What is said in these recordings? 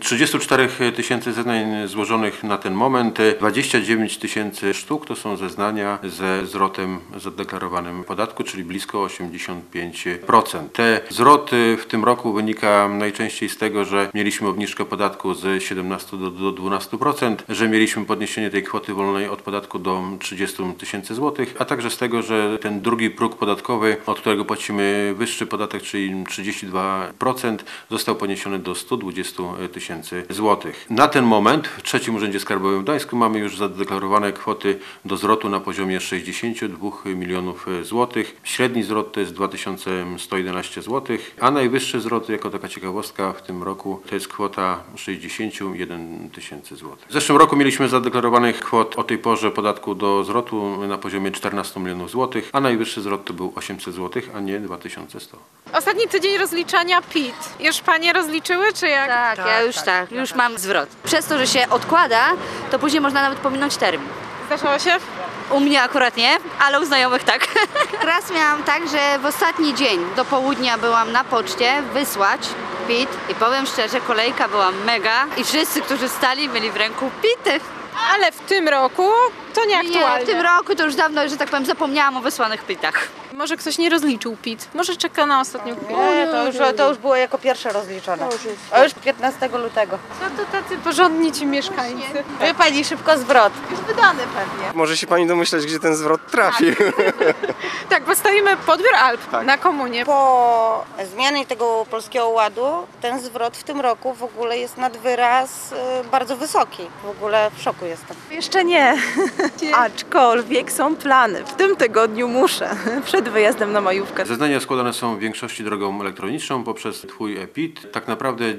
34 tysięcy zeznań złożonych na ten moment, 29 tysięcy sztuk to są zeznania ze zwrotem zadeklarowanym podatku, czyli blisko 85%. Te zwroty w tym roku wynika najczęściej z tego, że mieliśmy obniżkę podatku z 17 do 12%, że mieliśmy podniesienie tej kwoty wolnej od podatku do 30 tysięcy złotych, a także z tego, że ten drugi próg podatkowy, od którego płacimy wyższy podatek, czyli 32%, został podniesiony do 120 tysięcy złotych. Na ten moment w Trzecim Urzędzie Skarbowym w Gdańsku mamy już zadeklarowane kwoty do zwrotu na poziomie 62 milionów złotych. Średni zwrot to jest 2111 złotych, a najwyższy zwrot, jako taka ciekawostka, w tym roku to jest kwota 61 tysięcy złotych. W zeszłym roku mieliśmy zadeklarowanych kwot o tej porze podatku do zwrotu na poziomie 14 milionów złotych, a najwyższy zwrot to był 800 złotych, a nie 2100. Ostatni tydzień rozliczania PIT. Już panie rozliczyły, czy jak? Tak, ja już mam zwrot. Przez to, że się odkłada, to później można nawet pominąć termin. Zdarzało się? U mnie akurat nie, ale u znajomych tak. Raz miałam tak, że w ostatni dzień do południa byłam na poczcie wysłać PIT i powiem szczerze, kolejka była mega i wszyscy, którzy stali, mieli w ręku PIT-y. Ale w tym roku to nieaktualnie. Nie, w tym roku to już dawno, że tak powiem, zapomniałam o wysłanych PIT-ach. Może ktoś nie rozliczył PIT. Może czeka na ostatnią chwilę. Nie, to już było jako pierwsze rozliczone. A już 15 lutego. No to tacy porządni ci mieszkańcy. Wie pani, szybko zwrot. Już wydany pewnie. Może się pani domyśleć, gdzie ten zwrot trafi. Tak, bo stoimy Podbiór Alp na komunie. Po zmianie tego Polskiego Ładu ten zwrot w tym roku w ogóle jest nad wyraz bardzo wysoki. W ogóle w szoku jestem. Jeszcze nie, aczkolwiek są plany. W tym tygodniu muszę, przed wyjazdem na majówkę. Zeznania składane są w większości drogą elektroniczną poprzez Twój e-PIT. Tak naprawdę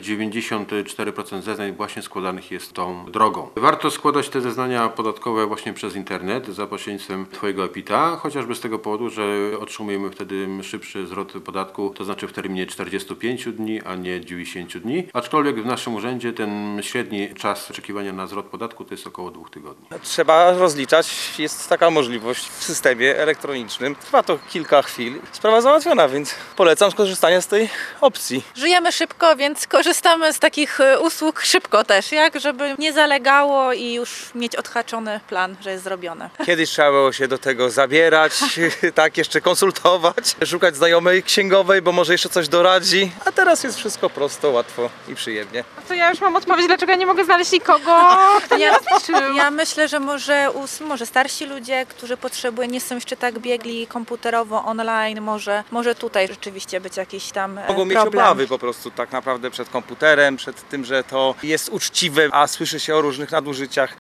94% zeznań właśnie składanych jest tą drogą. Warto składać te zeznania podatkowe właśnie przez internet za pośrednictwem Twojego e-PIT-a, chociażby z tego powodu, że otrzymujemy wtedy szybszy zwrot podatku, to znaczy w terminie 45 dni, a nie 90 dni. Aczkolwiek w naszym urzędzie ten średni czas oczekiwania na zwrot podatku to jest około 2 tygodni. Trzeba rozliczać, jest taka możliwość w systemie elektronicznym. Trwa to kilka chwil. Sprawa załatwiona, więc polecam skorzystanie z tej opcji. Żyjemy szybko, więc korzystamy z takich usług szybko też, żeby nie zalegało i już mieć odhaczony plan, że jest zrobione. Kiedyś trzeba było się do tego zabierać, tak, jeszcze konsultować, szukać znajomej księgowej, bo może jeszcze coś doradzi, a teraz jest wszystko prosto, łatwo i przyjemnie. To ja już mam odpowiedź, dlaczego ja nie mogę znaleźć nikogo, kto nie rozliczył. Ja myślę, że może starsi ludzie, którzy potrzebują, nie są jeszcze tak biegli komputerowo, online, może tutaj rzeczywiście być jakiś tam Mogą mieć problem. obawy po prostu tak naprawdę przed komputerem, przed tym, że to jest uczciwe, a słyszy się o różnych nadużyciach.